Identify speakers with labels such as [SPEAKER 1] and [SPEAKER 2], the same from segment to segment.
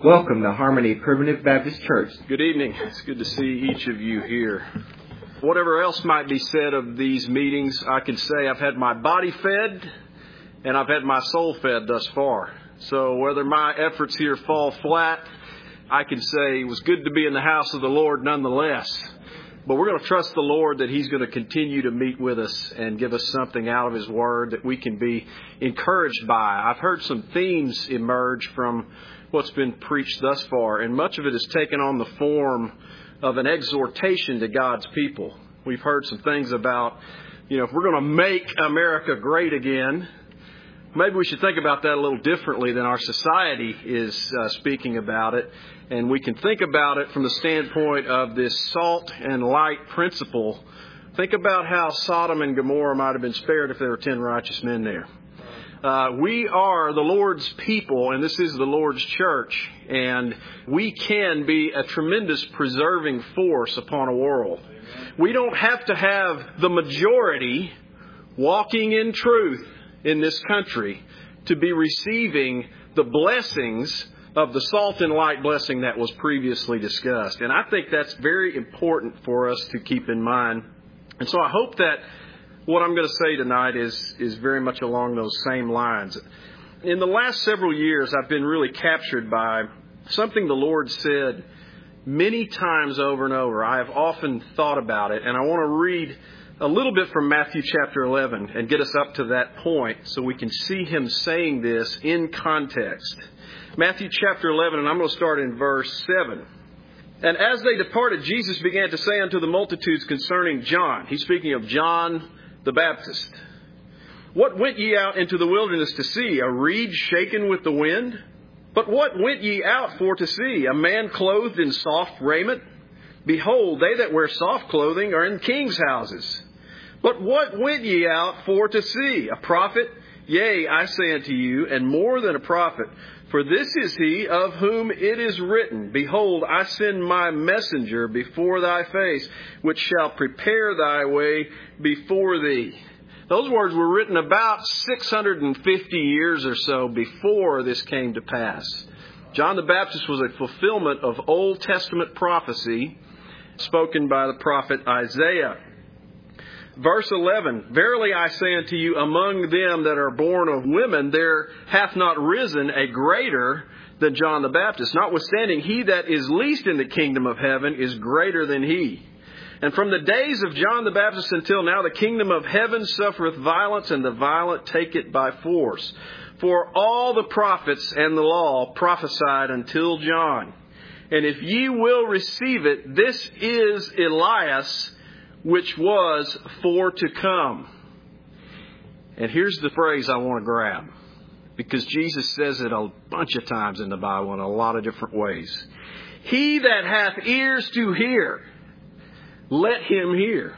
[SPEAKER 1] Welcome to Harmony Primitive Baptist Church.
[SPEAKER 2] Good evening. It's good to see each of you here. Whatever else might be said of these meetings, I can say I've had my body fed and I've had my soul fed thus far. So whether my efforts here fall flat, I can say it was good to be in the house of the Lord nonetheless. But we're going to trust the Lord that He's going to continue to meet with us and give us something out of His Word that we can be encouraged by. I've heard some themes emerge from what's been preached thus far, and much of it has taken on the form of an exhortation to God's people. We've heard some things about, if we're going to make America great again, maybe we should think about that a little differently than our society is speaking about it. And we can think about it from the standpoint of this salt and light principle. Think about how Sodom and Gomorrah might have been spared if there were 10 righteous men there. We are the Lord's people, and this is the Lord's church, and we can be a tremendous preserving force upon a world. We don't have to have the majority walking in truth in this country to be receiving the blessings of the salt and light blessing that was previously discussed. And I think that's very important for us to keep in mind. And so I hope that what I'm going to say tonight is very much along those same lines. In the last several years, I've been really captured by something the Lord said many times over and over. I have often thought about it, and I want to read a little bit from Matthew chapter 11 and get us up to that point so we can see Him saying this in context. Matthew chapter 11, and I'm going to start in verse 7. And as they departed, Jesus began to say unto the multitudes concerning John. He's speaking of John the Baptist. What went ye out into the wilderness to see? A reed shaken with the wind? But what went ye out for to see? A man clothed in soft raiment? Behold, they that wear soft clothing are in kings' houses. But what went ye out for to see? A prophet? Yea, I say unto you, and more than a prophet. For this is he of whom it is written, Behold, I send my messenger before thy face, which shall prepare thy way before thee. Those words were written about 650 years or so before this came to pass. John the Baptist was a fulfillment of Old Testament prophecy spoken by the prophet Isaiah. Verse 11, Verily I say unto you, among them that are born of women, there hath not risen a greater than John the Baptist. Notwithstanding, he that is least in the kingdom of heaven is greater than he. And from the days of John the Baptist until now, the kingdom of heaven suffereth violence, and the violent take it by force. For all the prophets and the law prophesied until John. And if ye will receive it, this is Elias, which was for to come. And here's the phrase I want to grab, because Jesus says it a bunch of times in the Bible in a lot of different ways. He that hath ears to hear, let him hear.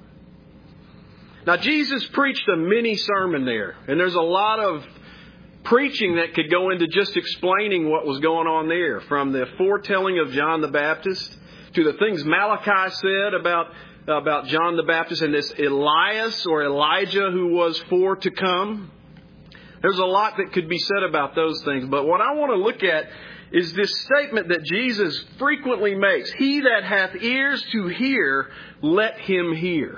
[SPEAKER 2] Now, Jesus preached a mini sermon there, and there's a lot of preaching that could go into just explaining what was going on there, from the foretelling of John the Baptist to the things Malachi said about John the Baptist and this Elias or Elijah who was for to come. There's a lot that could be said about those things. But what I want to look at is this statement that Jesus frequently makes. He that hath ears to hear, let him hear.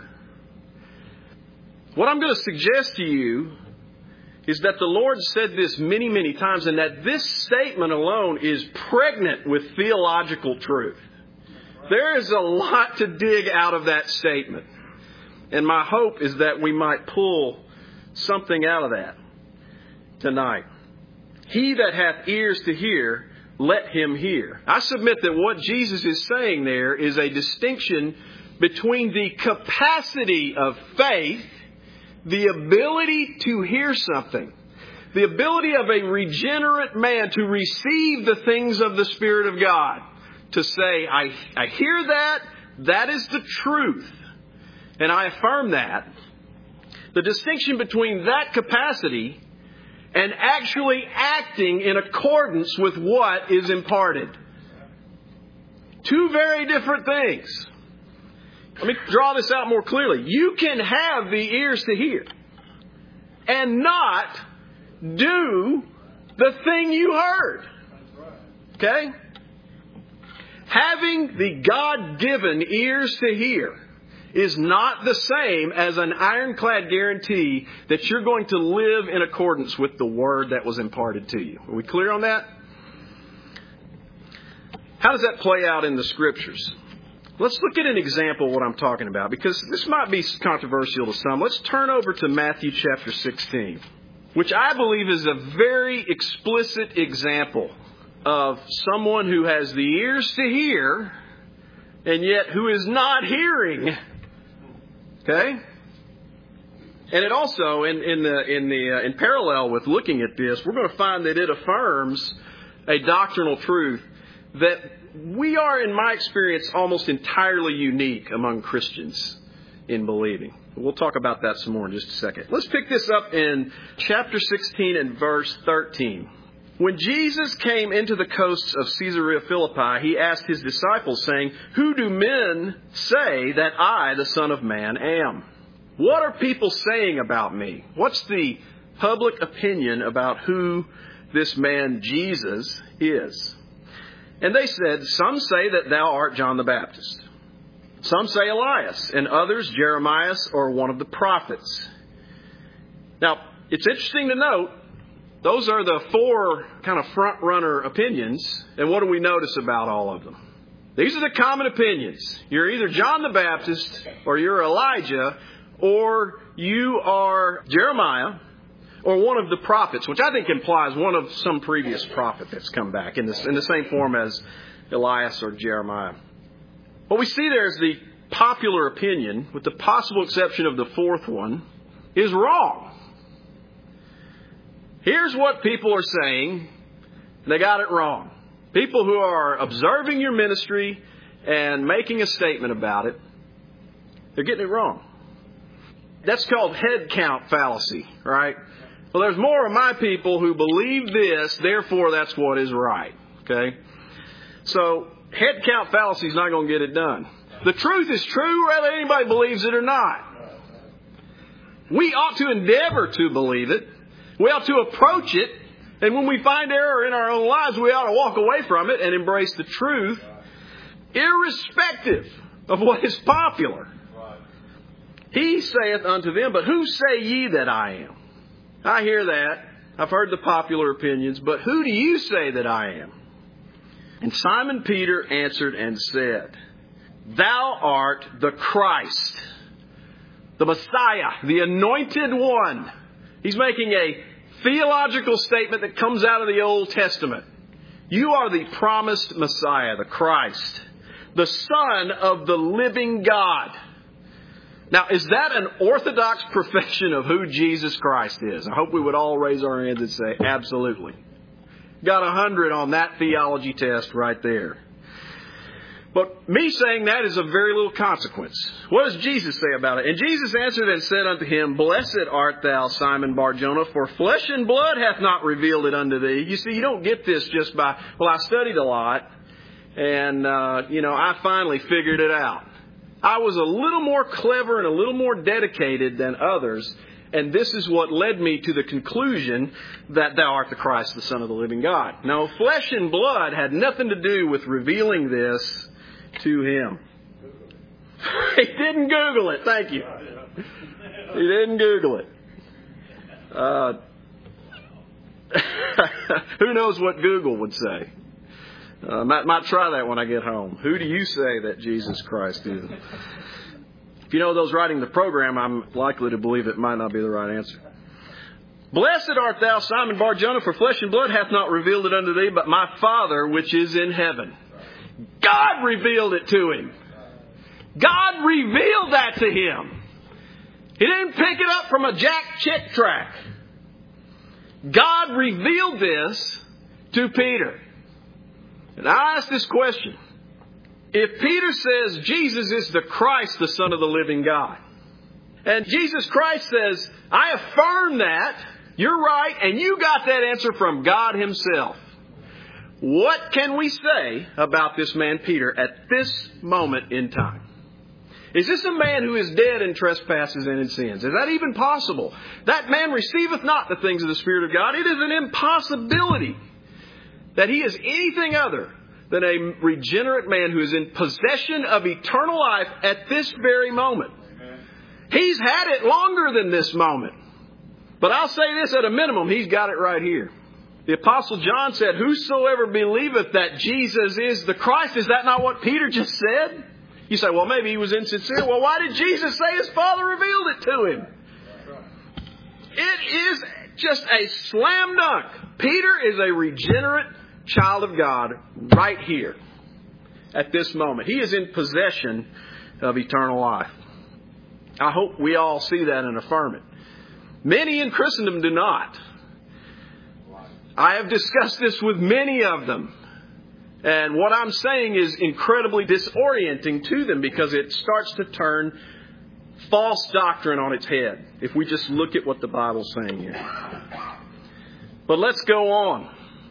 [SPEAKER 2] What I'm going to suggest to you is that the Lord said this many, many times, and that this statement alone is pregnant with theological truth. There is a lot to dig out of that statement. And my hope is that we might pull something out of that tonight. He that hath ears to hear, let him hear. I submit that what Jesus is saying there is a distinction between the capacity of faith, the ability to hear something, the ability of a regenerate man to receive the things of the Spirit of God. To say, I hear that, that is the truth, and I affirm that. The distinction between that capacity and actually acting in accordance with what is imparted. Two very different things. Let me draw this out more clearly. You can have the ears to hear and not do the thing you heard. Okay? Having the God-given ears to hear is not the same as an ironclad guarantee that you're going to live in accordance with the word that was imparted to you. Are we clear on that? How does that play out in the Scriptures? Let's look at an example of what I'm talking about, because this might be controversial to some. Let's turn over to Matthew chapter 16, which I believe is a very explicit example of someone who has the ears to hear and yet who is not hearing. Okay? And it also, in parallel with looking at this, we're going to find that it affirms a doctrinal truth that we are, in my experience, almost entirely unique among Christians in believing. We'll talk about that some more in just a second. Let's pick this up in chapter 16 and verse 13. When Jesus came into the coasts of Caesarea Philippi, he asked his disciples, saying, "Who do men say that I, the Son of Man, am? What are people saying about me?" What's the public opinion about who this man Jesus is? And they said, "Some say that thou art John the Baptist. Some say Elias, and others Jeremiah or one of the prophets." Now, it's interesting to note, those are the four kind of front-runner opinions. And what do we notice about all of them? These are the common opinions. You're either John the Baptist, or you're Elijah, or you are Jeremiah, or one of the prophets, which I think implies one of some previous prophet that's come back in the same form as Elias or Jeremiah. What we see there is the popular opinion, with the possible exception of the fourth one, is wrong. Here's what people are saying. They got it wrong. People who are observing your ministry and making a statement about it, they're getting it wrong. That's called head count fallacy, right? Well, there's more of my people who believe this, therefore that's what is right. Okay? So, head count fallacy is not going to get it done. The truth is true whether anybody believes it or not. We ought to endeavor to believe it. We ought to approach it. And when we find error in our own lives, we ought to walk away from it and embrace the truth, irrespective of what is popular. He saith unto them, "But who say ye that I am?" I hear that. I've heard the popular opinions, but who do you say that I am? And Simon Peter answered and said, "Thou art the Christ, the Messiah, the Anointed One." He's making a theological statement that comes out of the Old Testament. You are the promised Messiah, the Christ, the Son of the living God. Now, is that an orthodox profession of who Jesus Christ is? I hope we would all raise our hands and say, absolutely. Got 100 on that theology test right there. But me saying that is of very little consequence. What does Jesus say about it? "And Jesus answered and said unto him, Blessed art thou, Simon Bar-Jonah, for flesh and blood hath not revealed it unto thee." You see, you don't get this just by, well, I studied a lot, and, I finally figured it out. I was a little more clever and a little more dedicated than others, and this is what led me to the conclusion that thou art the Christ, the Son of the living God. No, flesh and blood had nothing to do with revealing this to him. He didn't Google it. Thank you. He didn't Google it. Who knows what Google would say? Might try that when I get home. Who do you say that Jesus Christ is? If you know those writing the program, I'm likely to believe it might not be the right answer. "Blessed art thou, Simon Bar-Jonah, for flesh and blood hath not revealed it unto thee, but my Father which is in heaven." God revealed it to him. God revealed that to him. He didn't pick it up from a Jack Chick track. God revealed this to Peter. And I ask this question. If Peter says Jesus is the Christ, the Son of the living God, and Jesus Christ says, "I affirm that, you're right, and you got that answer from God himself," what can we say about this man Peter at this moment in time? Is this a man who is dead in trespasses and in sins? Is that even possible? That man receiveth not the things of the Spirit of God. It is an impossibility that he is anything other than a regenerate man who is in possession of eternal life at this very moment. He's had it longer than this moment. But I'll say this, at a minimum, he's got it right here. The Apostle John said, whosoever believeth that Jesus is the Christ. Is that not what Peter just said? You say, well, maybe he was insincere. Well, why did Jesus say his Father revealed it to him? It is just a slam dunk. Peter is a regenerate child of God right here at this moment. He is in possession of eternal life. I hope we all see that and affirm it. Many in Christendom do not. I have discussed this with many of them. And what I'm saying is incredibly disorienting to them because it starts to turn false doctrine on its head if we just look at what the Bible's saying here. But let's go on.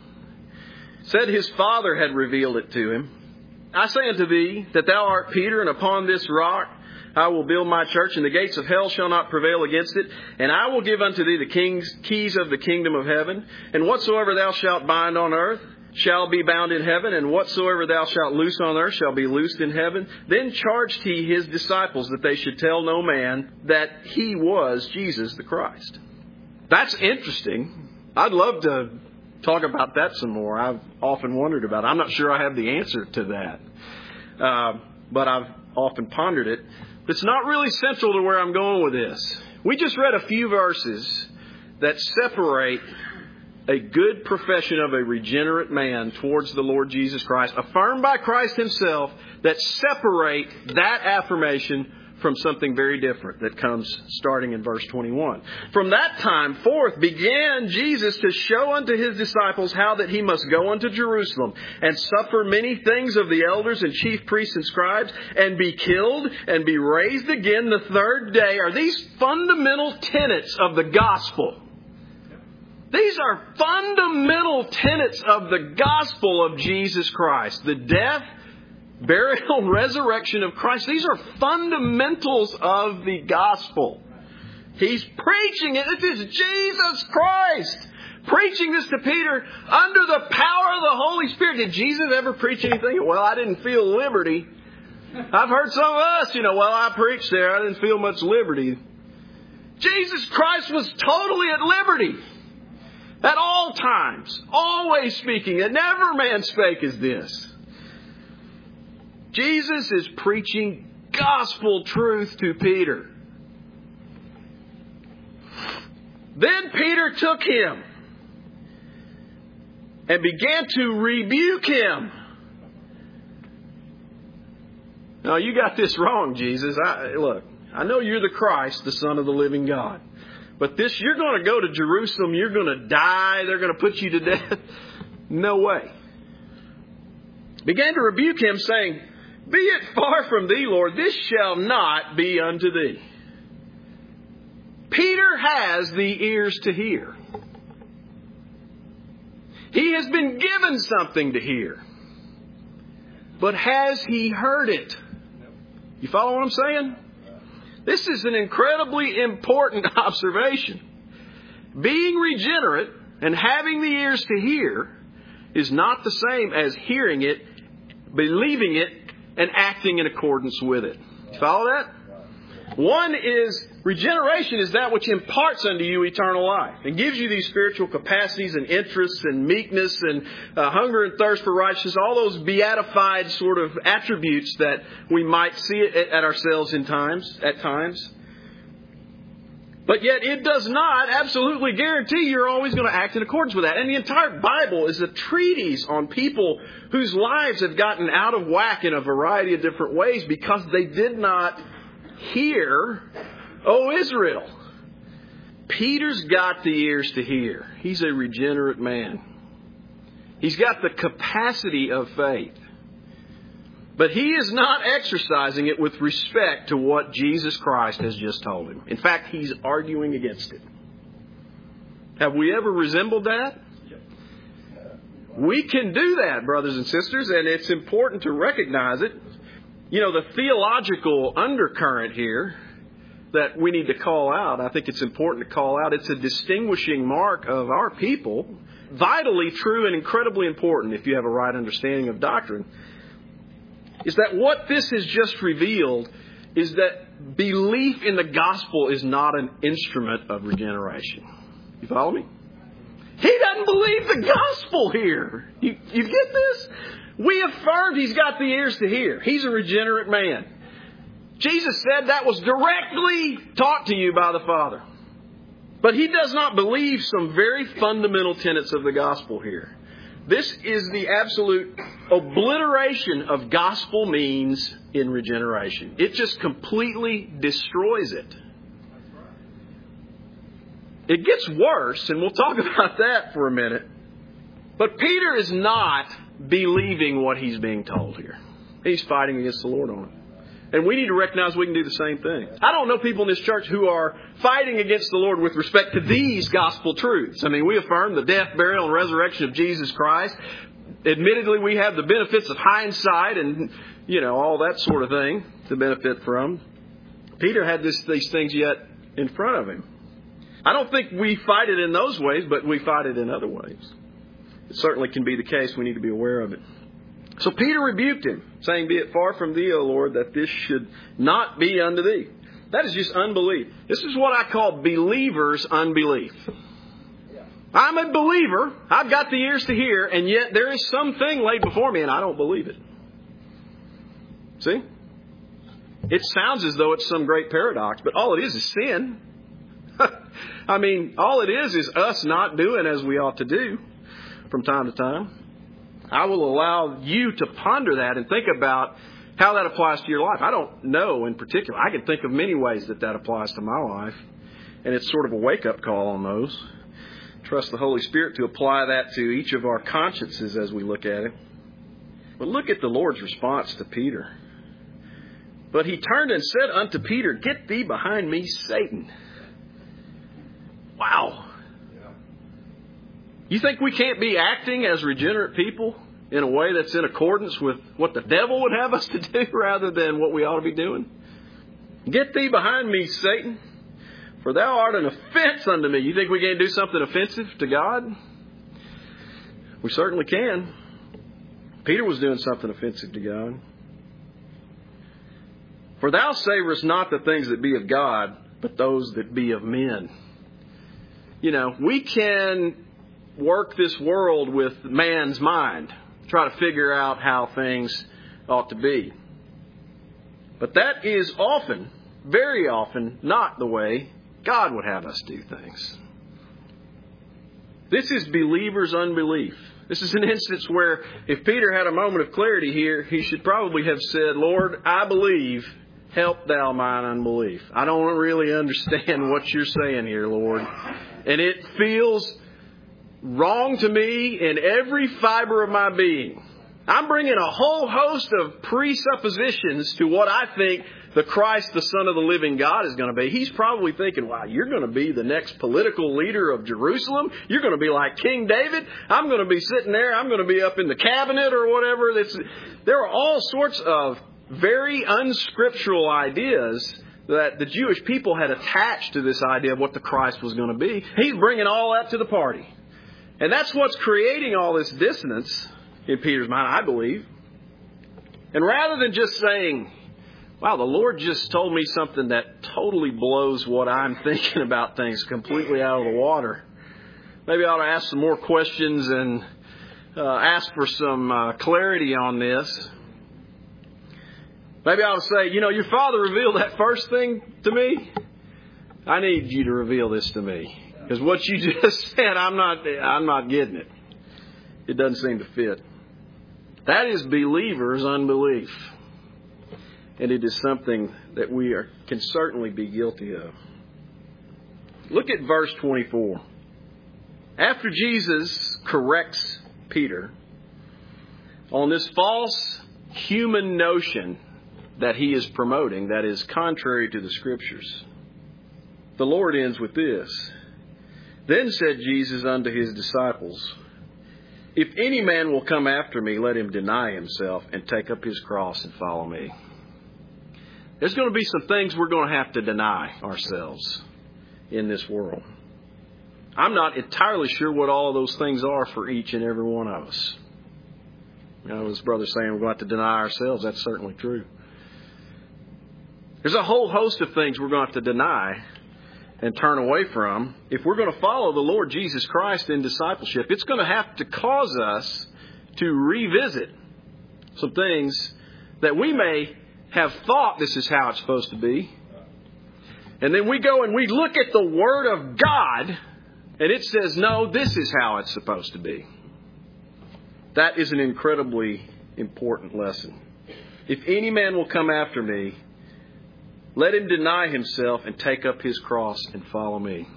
[SPEAKER 2] Said his Father had revealed it to him. I say unto thee that thou art Peter, and upon this rock I will build my church, and the gates of hell shall not prevail against it. And I will give unto thee the keys of the kingdom of heaven. And whatsoever thou shalt bind on earth shall be bound in heaven, and whatsoever thou shalt loose on earth shall be loosed in heaven. Then charged he his disciples that they should tell no man that he was Jesus the Christ. That's interesting. I'd love to talk about that some more. I've often wondered about it. I'm not sure I have the answer to that. But I've often pondered it. It's not really central to where I'm going with this. We just read a few verses that separate a good profession of a regenerate man towards the Lord Jesus Christ, affirmed by Christ himself, that separate that affirmation from something very different that comes starting in verse 21. From that time forth began Jesus to show unto his disciples how that he must go unto Jerusalem and suffer many things of the elders and chief priests and scribes, and be killed and be raised again the third day. Are these fundamental tenets of the gospel? These are fundamental tenets of the gospel of Jesus Christ. The death, burial, and resurrection of Christ. These are fundamentals of the gospel. He's preaching it. This is Jesus Christ preaching this to Peter under the power of the Holy Spirit. Did Jesus ever preach anything? Well, I didn't feel liberty. I've heard some of us, well, I preached there. I didn't feel much liberty. Jesus Christ was totally at liberty. At all times, always speaking, and never man spake as this. Jesus is preaching gospel truth to Peter. Then Peter took him and began to rebuke him. No, you got this wrong, Jesus. Look, I know you're the Christ, the Son of the living God. But you're going to go to Jerusalem, you're going to die, they're going to put you to death. No way. Began to rebuke him, saying, Be it far from thee, Lord, this shall not be unto thee. Peter has the ears to hear. He has been given something to hear. But has he heard it? You follow what I'm saying? This is an incredibly important observation. Being regenerate and having the ears to hear is not the same as hearing it, believing it, and acting in accordance with it. Follow that? One is, regeneration is that which imparts unto you eternal life and gives you these spiritual capacities and interests and meekness and hunger and thirst for righteousness, all those beatified sort of attributes that we might see at ourselves at times. But yet it does not absolutely guarantee you're always going to act in accordance with that. And the entire Bible is a treatise on people whose lives have gotten out of whack in a variety of different ways because they did not hear, O Israel. Peter's got the ears to hear. He's a regenerate man. He's got the capacity of faith. But he is not exercising it with respect to what Jesus Christ has just told him. In fact, he's arguing against it. Have we ever resembled that? We can do that, brothers and sisters, and it's important to recognize it. The theological undercurrent here that we need to call out, I think it's important to call out. It's a distinguishing mark of our people vitally true and incredibly important if you have a right understanding of doctrine, is that what this has just revealed is that belief in the gospel is not an instrument of regeneration. You follow me? He doesn't believe the gospel here. You get this? We affirmed he's got the ears to hear. He's a regenerate man. Jesus said that was directly taught to you by the Father. But he does not believe some very fundamental tenets of the gospel here. This is the absolute obliteration of gospel means in regeneration. It just completely destroys it. It gets worse, and we'll talk about that for a minute. But Peter is not believing what he's being told here. He's fighting against the Lord on it. And we need to recognize we can do the same thing. I don't know people in this church who are fighting against the Lord with respect to these gospel truths. I mean, we affirm the death, burial, and resurrection of Jesus Christ. Admittedly, we have the benefits of hindsight and, all that sort of thing to benefit from. Peter had these things yet in front of him. I don't think we fight it in those ways, but we fight it in other ways. It certainly can be the case. We need to be aware of it. So Peter rebuked him, saying, "Be it far from thee, O Lord, that this should not be unto thee." That is just unbelief. This is what I call believers' unbelief. I'm a believer. I've got the ears to hear, and yet there is something laid before me, and I don't believe it. See? It sounds as though it's some great paradox, but all it is sin. I mean, all it is us not doing as we ought to do from time to time. I will allow you to ponder that and think about how that applies to your life. I don't know in particular. I can think of many ways that applies to my life. And it's sort of a wake-up call on those. Trust the Holy Spirit to apply that to each of our consciences as we look at it. But look at the Lord's response to Peter. "But he turned and said unto Peter, Get thee behind me, Satan." Wow. You think we can't be acting as regenerate people in a way that's in accordance with what the devil would have us to do rather than what we ought to be doing? "Get thee behind me, Satan, for thou art an offense unto me." You think we can't do something offensive to God? We certainly can. Peter was doing something offensive to God. "For thou savorest not the things that be of God, but those that be of men." We can work this world with man's mind, try to figure out how things ought to be. But that is often, very often, not the way God would have us do things. This is believers' unbelief. This is an instance where if Peter had a moment of clarity here, he should probably have said, "Lord, I believe, help thou mine unbelief. I don't really understand what you're saying here, Lord. And it feels wrong to me in every fiber of my being. I'm bringing a whole host of presuppositions to what I think the Christ, the Son of the living God, is going to be." He's probably thinking, "Wow, you're going to be the next political leader of Jerusalem. You're going to be like King David. I'm going to be sitting there. I'm going to be up in the cabinet or whatever." There are all sorts of very unscriptural ideas that the Jewish people had attached to this idea of what the Christ was going to be. He's bringing all that to the party. And that's what's creating all this dissonance in Peter's mind, I believe. And rather than just saying, "Wow, the Lord just told me something that totally blows what I'm thinking about things completely out of the water," maybe I ought to ask some more questions and ask for some clarity on this. Maybe I ought to say, "Your Father revealed that first thing to me. I need you to reveal this to me. Because what you just said, I'm not getting it. It doesn't seem to fit." That is believers' unbelief. And it is something that we can certainly be guilty of. Look at verse 24. After Jesus corrects Peter on this false human notion that he is promoting that is contrary to the Scriptures, the Lord ends with this. "Then said Jesus unto his disciples, If any man will come after me, let him deny himself and take up his cross and follow me." There's going to be some things we're going to have to deny ourselves in this world. I'm not entirely sure what all of those things are for each and every one of us. You know, as Brother's saying, we're going to have to deny ourselves. That's certainly true. There's a whole host of things we're going to have to deny and turn away from. If we're going to follow the Lord Jesus Christ in discipleship, it's going to have to cause us to revisit some things that we may have thought this is how it's supposed to be. And then we go and we look at the Word of God, and it says, no, this is how it's supposed to be. That is an incredibly important lesson. If any man will come after me, let him deny himself and take up his cross and follow me.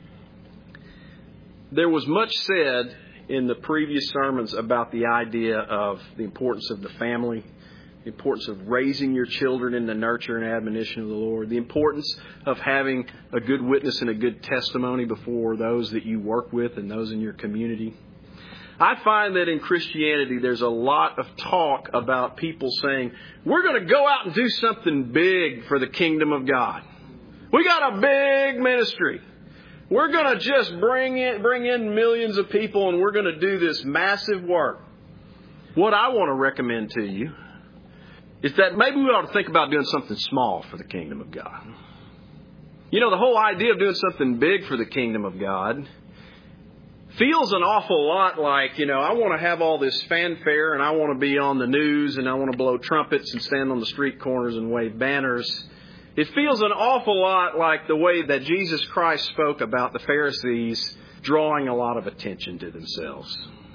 [SPEAKER 2] There was much said in the previous sermons about the idea of the importance of the family, the importance of raising your children in the nurture and admonition of the Lord, the importance of having a good witness and a good testimony before those that you work with and those in your community. I find that in Christianity there's a lot of talk about people saying, we're going to go out and do something big for the kingdom of God. We got a big ministry. We're going to just bring in millions of people, and we're going to do this massive work. What I want to recommend to you is that maybe we ought to think about doing something small for the kingdom of God. You know, the whole idea of doing something big for the kingdom of God feels an awful lot like, I want to have all this fanfare, and I want to be on the news, and I want to blow trumpets and stand on the street corners and wave banners. It feels an awful lot like the way that Jesus Christ spoke about the Pharisees drawing a lot of attention to themselves.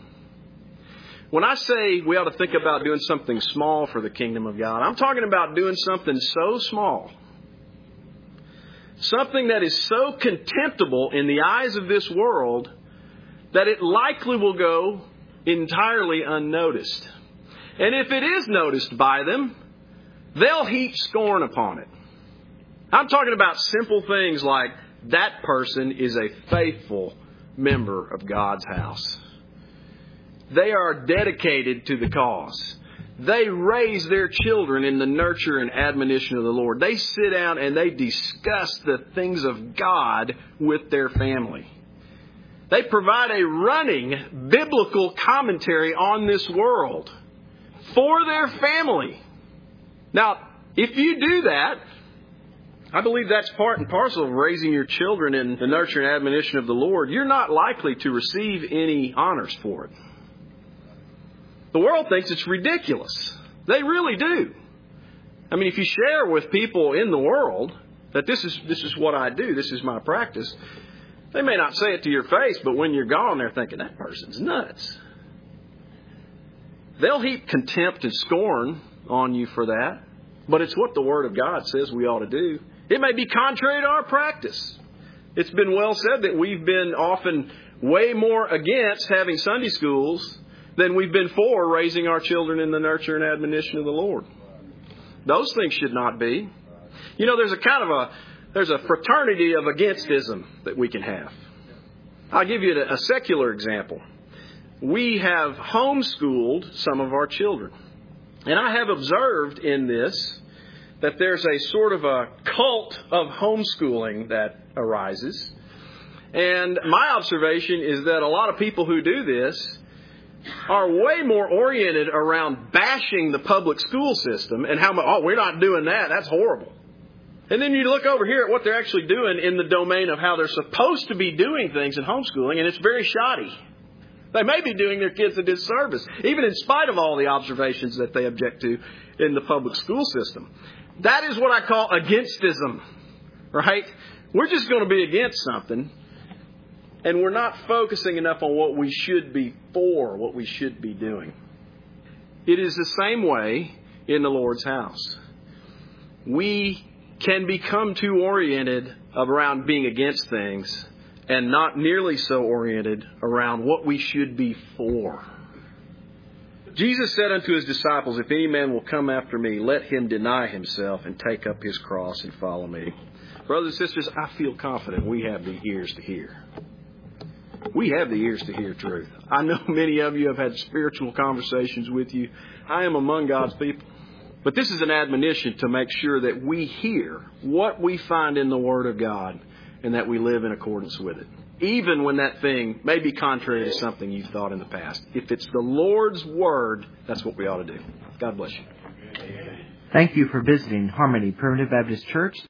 [SPEAKER 2] When I say we ought to think about doing something small for the kingdom of God, I'm talking about doing something so small, something that is so contemptible in the eyes of this world that it likely will go entirely unnoticed. And if it is noticed by them, they'll heap scorn upon it. I'm talking about simple things like, that person is a faithful member of God's house. They are dedicated to the cause. They raise their children in the nurture and admonition of the Lord. They sit down and they discuss the things of God with their family. They provide a running biblical commentary on this world for their family. Now, if you do that, I believe that's part and parcel of raising your children in the nurture and admonition of the Lord. You're not likely to receive any honors for it. The world thinks it's ridiculous. They really do. I mean, if you share with people in the world that this is what I do, this is my practice, they may not say it to your face, but when you're gone, they're thinking, that person's nuts. They'll heap contempt and scorn on you for that, but it's what the Word of God says we ought to do. It may be contrary to our practice. It's been well said that we've been often way more against having Sunday schools than we've been for raising our children in the nurture and admonition of the Lord. Those things should not be. There's a fraternity of againstism that we can have. I'll give you a secular example. We have homeschooled some of our children. And I have observed in this that there's a sort of a cult of homeschooling that arises. And my observation is that a lot of people who do this are way more oriented around bashing the public school system and how much, we're not doing that. That's horrible. And then you look over here at what they're actually doing in the domain of how they're supposed to be doing things in homeschooling, and it's very shoddy. They may be doing their kids a disservice, even in spite of all the observations that they object to in the public school system. That is what I call againstism, right? We're just going to be against something, and we're not focusing enough on what we should be for, what we should be doing. It is the same way in the Lord's house. We can become too oriented around being against things and not nearly so oriented around what we should be for. Jesus said unto his disciples, if any man will come after me, let him deny himself and take up his cross and follow me. Brothers and sisters, I feel confident we have the ears to hear. We have the ears to hear truth. I know many of you have had spiritual conversations with you. I am among God's people. But this is an admonition to make sure that we hear what we find in the Word of God and that we live in accordance with it. even when that thing may be contrary to something you've thought in the past. If it's the Lord's Word, that's what we ought to do. God bless you.
[SPEAKER 1] Thank you for visiting Harmony Primitive Baptist Church.